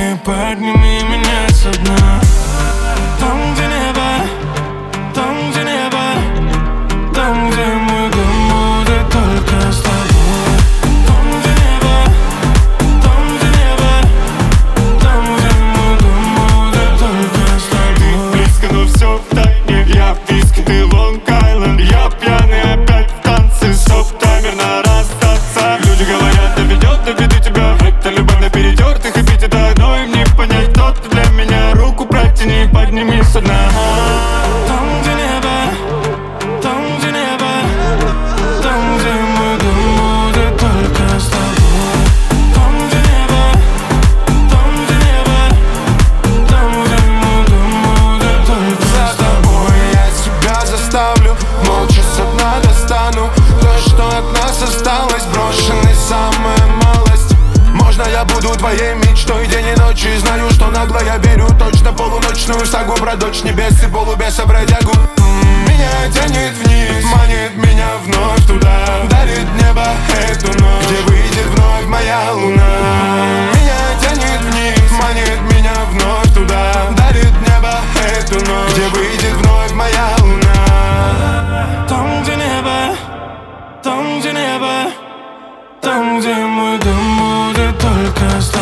Подними, подними меня со дна. Там, где небо, там, где небо, там, где мой дом будет только с тобой. Там, где небо, там, где небо, там, где мой дом будет только с тобой. Ты близко, но все в тайне. Я в виске, ты Лонг-Айленд. Я пьяный опять в танце. Стоп-таймер на расстаться. Люди говорят, доведет до беды тебя. Это любовь на перетертых эпитетах. Но им не понять, кто ты для меня. Руку протяни, подними со дна. Там, где небо, там, где небо, там, где мой дом будет только с тобой. Там, где небо, там, где небо, там, где мой дом будет только с тобой. Я себя заставлю, молча со дна достану то, что от нас осталось, брошенный самая малость. Можно я буду твоей мечтой день и ночь, и знаю, что нагло я верю точно полуночную сагу про дочь небес и полубеса бродягу. Меня тянет вниз, манит меня вновь туда, дарит небо эту ночь, где выйдет вновь моя луна. Меня тянет вниз, манит меня вновь туда, дарит небо эту ночь, где выйдет вновь моя луна. Там, где небо, там, где небо, там, где мой дом будет только с тобой.